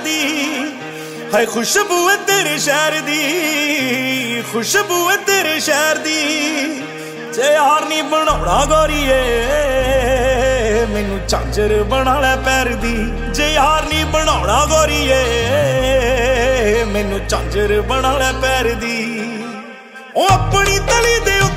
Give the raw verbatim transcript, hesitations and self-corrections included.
दी। है खुशबू है तेरे शहर दी, खुशबू है तेरे शहर दी। जे यार नी बनाउणा गोरीए मैनू झांजर बना लै पैर दी। जे यार नी बनाउणा गोरीए मैनू झांजर बना लै पैर दी। ओ अपनी तली दे